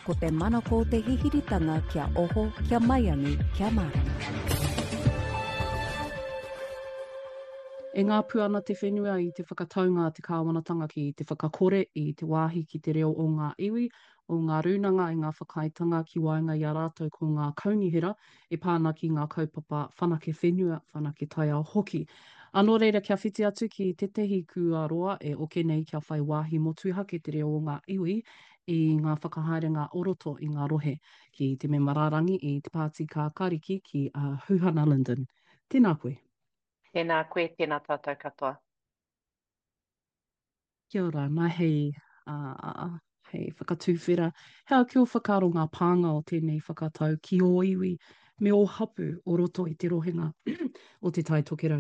ko te manako te hihiritanga kia oho, kia maiangi, kia marama. E ngā puana te whenua i te whakataunga te kāwanatanga ki te whakakore i te wāhi ki te reo o ngā iwi, o ngā rūnanga i ngā whakaitanga ki waenga i a rātou ko ngā kaunihera e pāna ki ngā kaupapa whanake whenua, whanake tai ao hoki. Anō reira kia whiti atu ki te tehi kuaroa e oke nei kia whai wāhi motuha ki te reo o ngā iwi i ngā whakahaerenga oroto i ngā rohe ki te me mararangi i te Pāti ka Kariki ki Huhana Linden. Tēnā koe. Tēnā koe, tēnā tātou katoa. Kia ora, nā hei whakatūwhera. Hea kia whakaro ngā pānga o tēnei whakatau ki o iwi me o hapu o roto i te rohenga o te tai tokerau.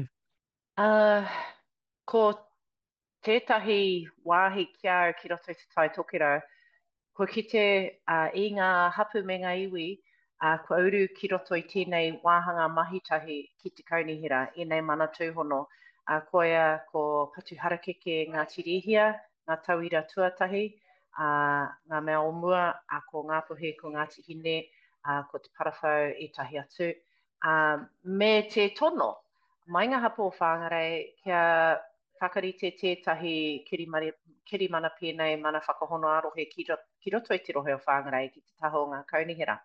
Ko tētahi wāhi kia au ki roto i te tai tokerau, ko kite i ngā hapu me ngā iwi, ko auru ki roto i tēnei wāhanga mahitahi ki te kaunihira, i nei mana tūhono. Koia ko patu harakeke ngā tirihia, ngā tauira tuatahi, ngā mea o mua, ko ngā puhe, ko ngā tihine, ko te parawhau i tahi atu. Me te tono, mai ngā hapu o whāngarei, kia whakarite tētahi kirimana pēnei mana whakahono arohe ki roto i te rohe o whāngarei ki te taho o ngā kaunihira.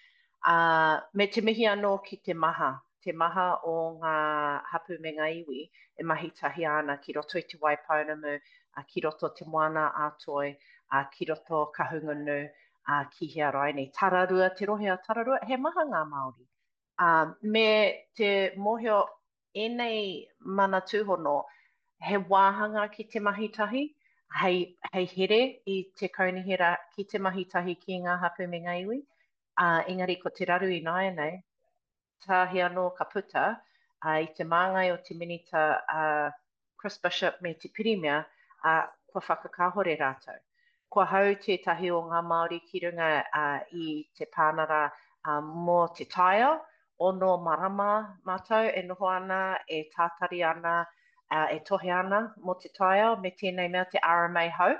Me te mihi anō ki te maha o ngā hapu me ngā iwi, e mahi tahi ana ki roto i te waipaunamu, ki roto te moana ātoi, ki roto kahungunu, ki hea raini. Tararua, te rohe a tararua, he maha ngā Māori. Me te mohio enei mana tūhono, he wāhanga ki te mahitahi, hei here i te kaunihira ki te mahitahi ki ngā hapu me ngā iwi. Engari ko te raru i nāia nei, tāhi anō ka puta, i te māngai o te minita Chris Bishop me te pirimia, kua whakakahore rātou. Kua hau tētahi o ngā Māori ki runga i te pānara mō te taia, ono marama mātou e noho ana, e tātari ana, e tohe ana mō te taia, me tēnei mea te RMA hau.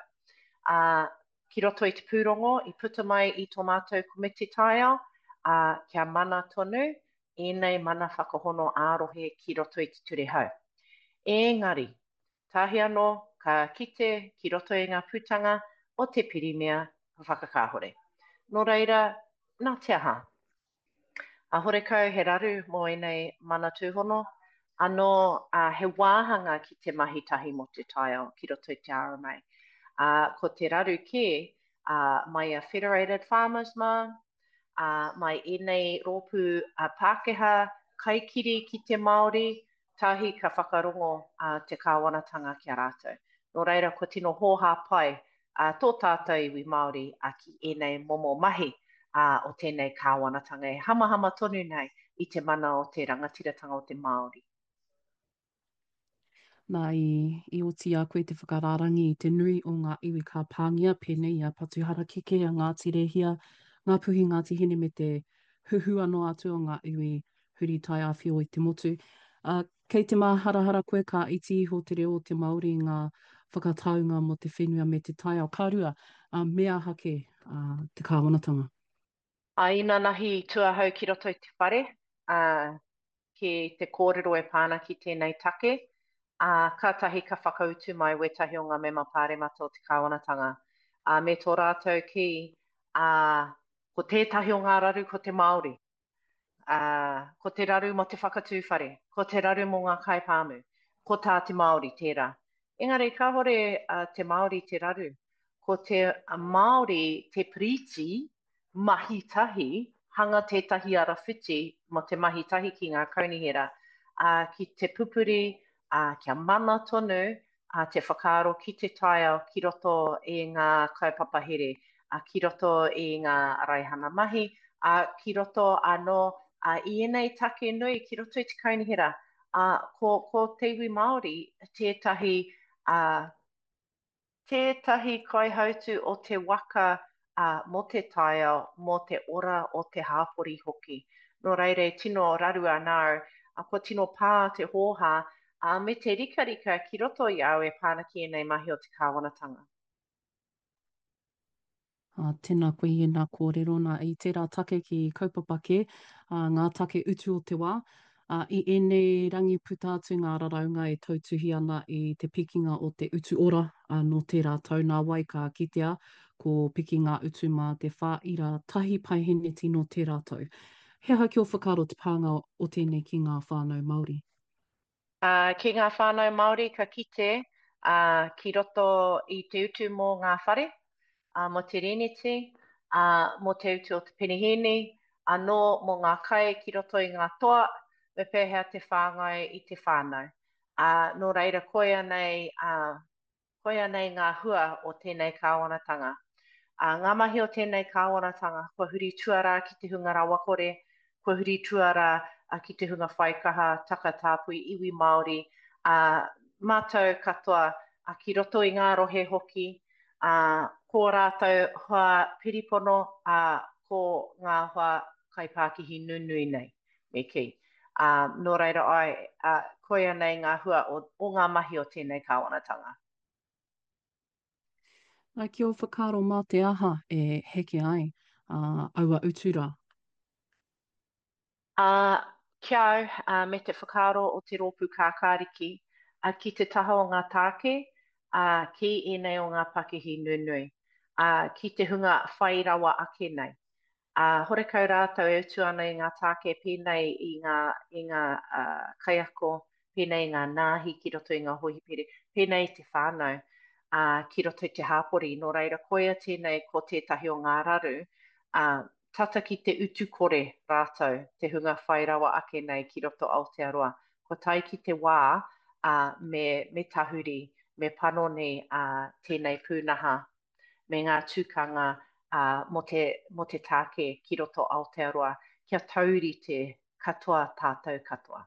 Ki roto i te pūrongo, i puta mai i tō mātou komiti taia, kia mana tonu, enei mana whakahono ārohe ki roto i te ture hau. Engari, tahi anō ka kite ki roto i ngā pūtanga o te pirimia whakakahore. Nō reira, nā te aha. Horekau he raru mō enei mana tūhono, anō he wāhanga ki te mahitahi mo te taia ki roto i te RMA. Ko te raru ke, mai a Federated Farmers ma, mai enei rōpū Pākehā kaikiri ki te Māori, tahi ka whakarongo te kāwanatanga ki a rātou. Nō reira, ko tino hōhā pai tō tātou iwi Māori ki enei momo mahi o tēnei kāwanatanga e hamahama tonu nei i te mana o te rangatiratanga o te Māori. Nā i oti a koe te whakararangi i te nui o ngā iwi ka pāngia pēnei a patu harakeke a ngā tirehia, ngā puhi ngā tihine me te huhu anō atu o ngā iwi huri tai a whio i te motu. Kei te māharahara koe ka iti iho te reo o te Māori ngā whakataunga mo te whenua me te tai ao kārua, mea hake te kāwanatanga. Ina nahi tuahau ki roto i te whare, ki te kōrero e pāna ki tēnei take, kātahi ka whakautu mai wetahi o ngā mema pāremata o te kāwanatanga. Me tō rātou ki, ko tētahi o ngā raru ko te Māori, ko te raru mo te whakatūwhare, ko te raru mo ngā kaipāmu, ko tā te Māori tērā. Engari, ka hore te Māori te raru, ko te Māori te priti mahitahi, hanga tētahi arawhiti mo te mahitahi ki ngā kaunihera, ki te pupuri, kia mana tonu, te whakaaro ki te taia ki roto i ngā kaupapa here, ki roto i ngā raihana mahi, ki roto anō i enei take nui ki roto i te kaunihera. Ko te iwi Māori, tētahi kaihautu o te waka mo te taia, mo te ora o te hāpori hoki. Nō reire, tino raru anau, ko tino pā te hōhā, me te rika ki roto i au e pāna ki enei mahi o te kāwanatanga. Tēnā koe i nā kōrero nā i tērā take ki kaupapa ke, ngā take utu o te wā. I ēnei rangi puta atu ngā raraunga e tautuhi ana i te pikinga o te utu ora no tērā tau nā wai ka kitea ko pikinga utu mā te whāira tahi paihene tino tērā tau. He aha kia whakaro te pānga o tēnei ki ngā whānau Māori? Ki ngā whānau Māori ka kite, ki roto i te utu mō ngā whare, mo te riniti, mo te utu o te penihini, anō mō ngā kai ki roto i ngā toa, me pēhea te whāngai i te whānau. Nō reira koia nei ngā hua o tēnei kāwanatanga. Ngā mahi o tēnei kāwanatanga, kua huri tuara ki te hunga rawakore, kua huri tuara ki te hunga whaikaha, takatāpui, iwi Māori, mātou katoa ki roto i ngā rohe hoki, ko rātou hoa piripono, ko ngā hoa kaipākihi nunui nei, me ki. Nō reira ai, koia nei ngā hua o ngā mahi o tēnei kāwanatanga. Ai kia o whakaro mā te aha e heke ai aua utura. Kia au, me te whakaro o te rōpū kākāriki, ki te taha o ngā tāke, ki ēnei o ngā pakihi nunui, ki te hunga whairawa ake nei. Hore kau rātou e utu ana i ngā tāke pēnei i ngā kaiako, pēnei i ngā nāhi ki roto i ngā hohipere, pēnei i te whānau, ki roto i te hāpori. Nō reira koia tēnei ko tētahi o ngā raru, tata ki te utu kore rātou, te hunga whairawa ake nei ki roto Aotearoa. Ko tai ki te wā me tahuri, me panoni tēnei pūnaha, me ngā tūkanga mo te tāke ki roto Aotearoa, kia tauri te katoa tātou katoa.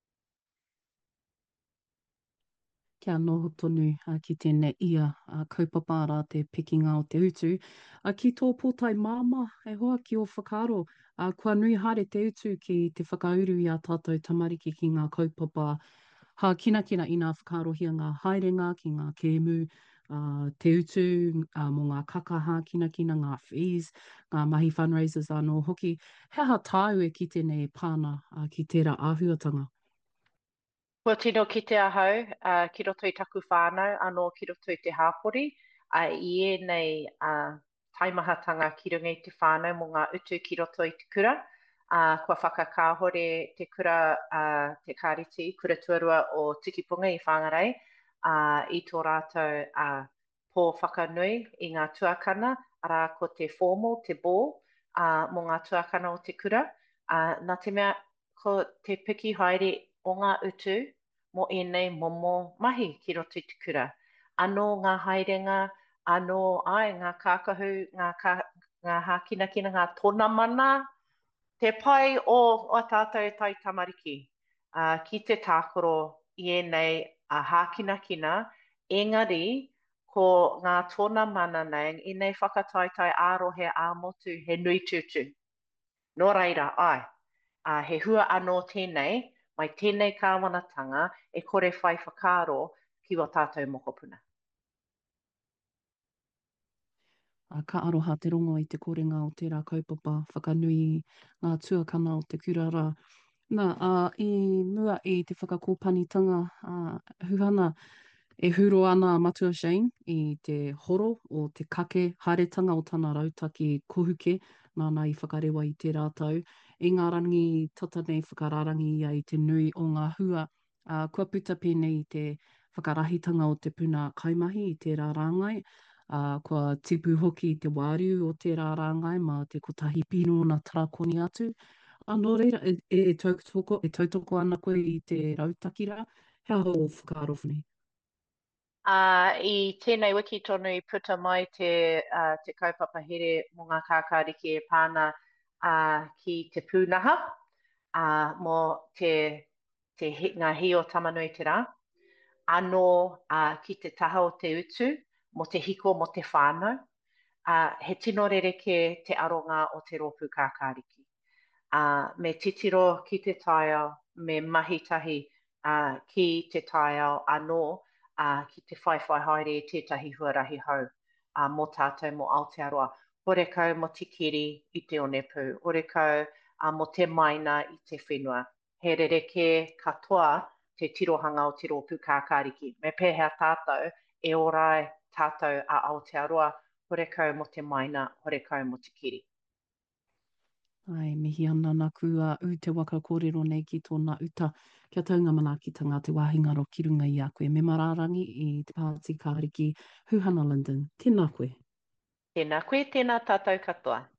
Kia noho tonu ki tēnei ia kaupapa rā te pikinga o te utu. Ki tō pōtai māma, e hoa ki o whakaro, kua nui haere te utu ki te whakauru i a tātou tamariki ki ngā kaupapa. Kina kina i ngā whakarohia ngā haerenga ki ngā kēmu, te utu mō ngā kakaha, kina kina ngā fees, ngā mahi fundraisers anō hoki. He aha tāu e ki tēnei pāna ki tērā āhuatanga? Kua tino ki te ahau, ki roto i taku whānau, anō ki roto i te hāpori, i ēnei taimahatanga ki runga i te whānau mō ngā utu ki roto i te kura. Kua whakakāhore te kura, te kāriti, kura tuarua o Tikipunga i Whangarei, i tō rātou pō whakanui i ngā tuakana, arā ko te formal, te bō, mō ngā tuakana o te kura. Nā te mea, ko te piki haere o ngā utu, mo ēnei momo mahi ki roto i te kura. Anō ngā haerenga, anō ngā kākahu, ngā hākinakina, ngā tōna mana, te pai o tātou tai tamariki. Ki te tākoro i ēnei hākinakina, engari, ko ngā tōna mana nei, i nei whakataitai ārohe āmotu he nui tūtū. Nō reira, he hua anō tēnei, mai tēnei kāwanatanga e kore whai whakaro ki o tātou mokopuna. Ka aroha te rongo i te korenga o tērā kaupapa, whakanui ngā tuakana o te kurara. I mua i te whakakōpanitanga, huhana e huro ana Matua Shane i te horo o te kake haeretanga o tana rautaki kohuke, nāna i whakarewa i tērā tau. I ngā rangi tata nei whakararangi ia i te nui o ngā hua, kua puta pēnei i te whakarahitanga o te puna kaimahi i tērā rāngai, kua tipu hoki i te wāriu o tērā rāngai ma te kotahi pino na tarakoni atu. Nō reira, e tautoko ana koe i te rautakira, hea ho o whakaro whani. I tēnei wiki tonu i puta mai te kaupapa here mō ngā kākāriki e pāna ki te pūnaha, mō ngā hi o tamanui te rā, anō ki te taha o te utu, mo te hiko mo te whānau, he tino rereke te aronga o te rōpū kākāriki. Me titiro ki te taiao, me mahitahi ki te taiao anō, ki te whaiwhai haere i tētahi huarahi hau mō tātou mō Aotearoa. hore kau mo te kiri i te one pū, hore kau mo te maina i te whenua. He rereke katoa te tirohanga o te rōpū kākāriki. Me pēhea tātou, e orai tātou a Aotearoa, hore kau mo te maina, hore kau mo te kiri. Ai, mihi ana nā kua te waka kōrero nei ki tōna uta. Kia taunga manaakitanga te wāhingaro ki runga i a koe. Me mararangi i te Pāti Kāriki, Huhana Linden. Tēnā koe. Tēnā koe, tēnā tātou katoa.